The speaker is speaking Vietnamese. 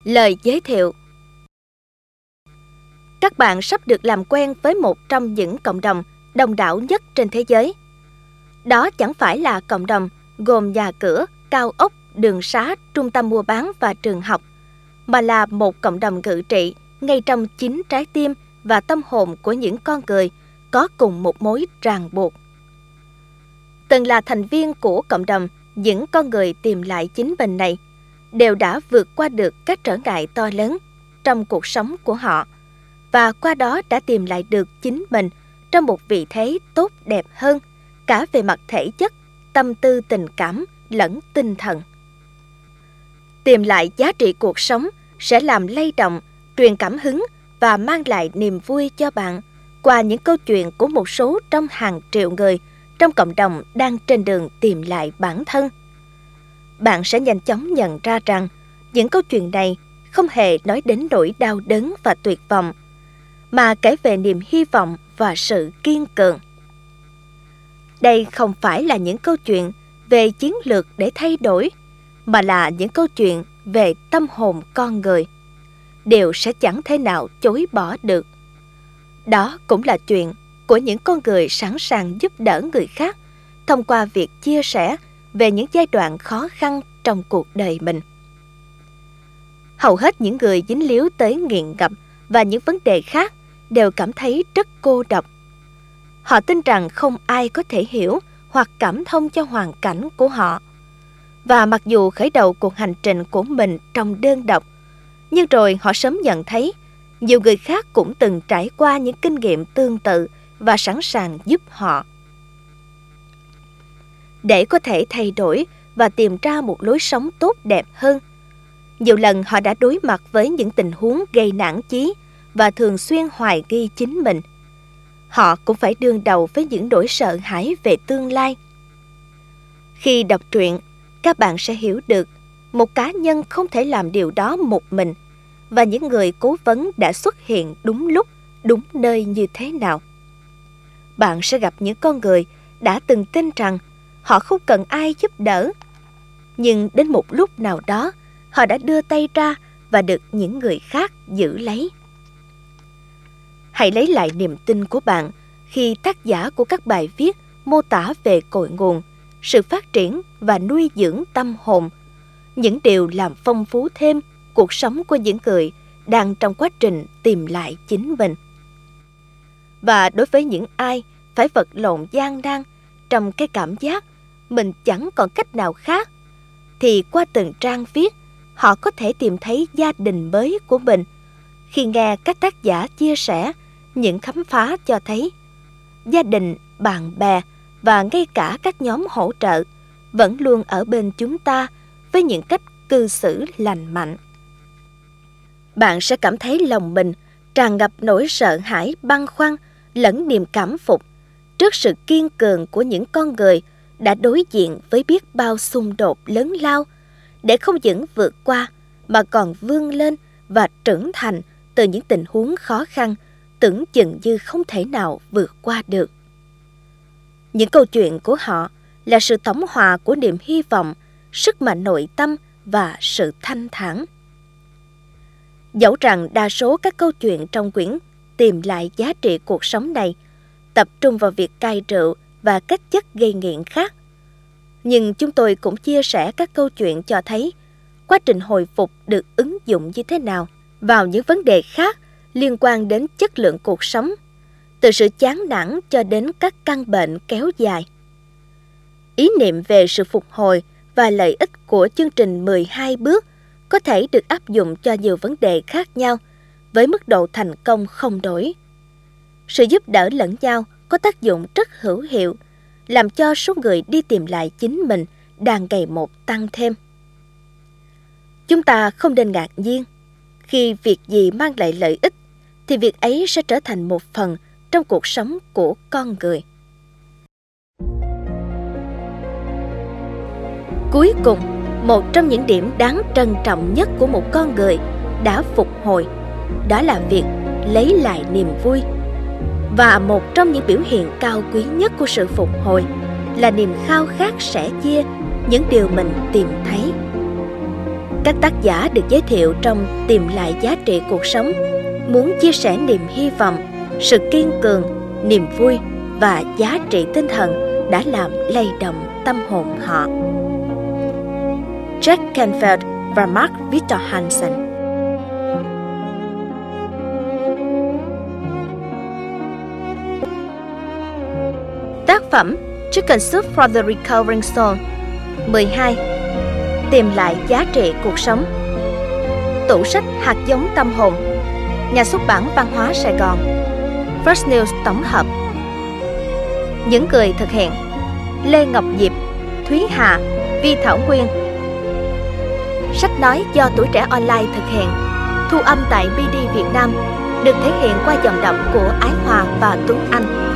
Lời giới thiệu. Các bạn sắp được làm quen với một trong những cộng đồng đông đảo nhất trên thế giới. Đó chẳng phải là cộng đồng gồm nhà cửa, cao ốc, đường xá, trung tâm mua bán và trường học, mà là một cộng đồng ngự trị ngay trong chính trái tim và tâm hồn của những con người có cùng một mối ràng buộc. Từng là thành viên của cộng đồng, những con người tìm lại chính mình này đều đã vượt qua được các trở ngại to lớn trong cuộc sống của họ, và qua đó đã tìm lại được chính mình trong một vị thế tốt đẹp hơn, cả về mặt thể chất, tâm tư tình cảm lẫn tinh thần. Tìm lại giá trị cuộc sống sẽ làm lay động, truyền cảm hứng và mang lại niềm vui cho bạn qua những câu chuyện của một số trong hàng triệu người trong cộng đồng đang trên đường tìm lại bản thân. Bạn sẽ nhanh chóng nhận ra rằng những câu chuyện này không hề nói đến nỗi đau đớn và tuyệt vọng, mà kể về niềm hy vọng và sự kiên cường. Đây không phải là những câu chuyện về chiến lược để thay đổi, mà là những câu chuyện về tâm hồn con người. Điều sẽ chẳng thể nào chối bỏ được. Đó cũng là chuyện của những con người sẵn sàng giúp đỡ người khác thông qua việc chia sẻ về những giai đoạn khó khăn trong cuộc đời mình. Hầu hết những người dính líu tới nghiện ngập và những vấn đề khác đều cảm thấy rất cô độc. Họ tin rằng không ai có thể hiểu hoặc cảm thông cho hoàn cảnh của họ. Và mặc dù khởi đầu cuộc hành trình của mình trong đơn độc, nhưng rồi họ sớm nhận thấy nhiều người khác cũng từng trải qua những kinh nghiệm tương tự và sẵn sàng giúp họ. Để có thể thay đổi và tìm ra một lối sống tốt đẹp hơn, nhiều lần họ đã đối mặt với những tình huống gây nản chí và thường xuyên hoài nghi chính mình. Họ cũng phải đương đầu với những nỗi sợ hãi về tương lai. Khi đọc truyện, các bạn sẽ hiểu được một cá nhân không thể làm điều đó một mình, và những người cố vấn đã xuất hiện đúng lúc, đúng nơi như thế nào. Bạn sẽ gặp những con người đã từng tin rằng họ không cần ai giúp đỡ, nhưng đến một lúc nào đó, họ đã đưa tay ra và được những người khác giữ lấy. Hãy lấy lại niềm tin của bạn khi tác giả của các bài viết mô tả về cội nguồn, sự phát triển và nuôi dưỡng tâm hồn, những điều làm phong phú thêm cuộc sống của những người đang trong quá trình tìm lại chính mình. Và đối với những ai phải vật lộn gian nan trong cái cảm giác mình chẳng còn cách nào khác, thì qua từng trang viết, họ có thể tìm thấy gia đình mới của mình khi nghe các tác giả chia sẻ những khám phá cho thấy gia đình, bạn bè và ngay cả các nhóm hỗ trợ vẫn luôn ở bên chúng ta với những cách cư xử lành mạnh. Bạn sẽ cảm thấy lòng mình tràn ngập nỗi sợ hãi, băn khoăn lẫn niềm cảm phục trước sự kiên cường của những con người đã đối diện với biết bao xung đột lớn lao, để không những vượt qua mà còn vươn lên và trưởng thành từ những tình huống khó khăn tưởng chừng như không thể nào vượt qua được. Những câu chuyện của họ là sự tổng hòa của niềm hy vọng, sức mạnh nội tâm và sự thanh thản. Dẫu rằng đa số các câu chuyện trong quyển Tìm lại giá trị cuộc sống này tập trung vào việc cai rượu và các chất gây nghiện khác, nhưng chúng tôi cũng chia sẻ các câu chuyện cho thấy quá trình hồi phục được ứng dụng như thế nào vào những vấn đề khác liên quan đến chất lượng cuộc sống, từ sự chán nản cho đến các căn bệnh kéo dài. Ý niệm về sự phục hồi và lợi ích của chương trình 12 bước có thể được áp dụng cho nhiều vấn đề khác nhau với mức độ thành công không đổi. Sự giúp đỡ lẫn nhau có tác dụng rất hữu hiệu, làm cho số người đi tìm lại chính mình đang ngày một tăng thêm. Chúng ta không nên ngạc nhiên. Khi việc gì mang lại lợi ích, thì việc ấy sẽ trở thành một phần trong cuộc sống của con người. Cuối cùng, một trong những điểm đáng trân trọng nhất của một con người đã phục hồi, đó là việc lấy lại niềm vui. Và một trong những biểu hiện cao quý nhất của sự phục hồi là niềm khao khát sẻ chia những điều mình tìm thấy. Các tác giả được giới thiệu trong Tìm lại giá trị cuộc sống muốn chia sẻ niềm hy vọng, sự kiên cường, niềm vui và giá trị tinh thần đã làm lay động tâm hồn họ. Jack Canfield và Mark Victor Hansen. Tác phẩm Chicken Soup for the Recovering Soul. 12. Tìm lại giá trị cuộc sống. Tủ sách hạt giống tâm hồn. Nhà xuất bản Văn hóa Sài Gòn. First News tổng hợp. Những người thực hiện: Lê Ngọc Diệp, Thúy Hà, Vi Thảo Nguyên. Sách nói do Tuổi Trẻ Online thực hiện, thu âm tại BD Việt Nam, được thể hiện qua giọng đọc của Ái Hòa và Tuấn Anh.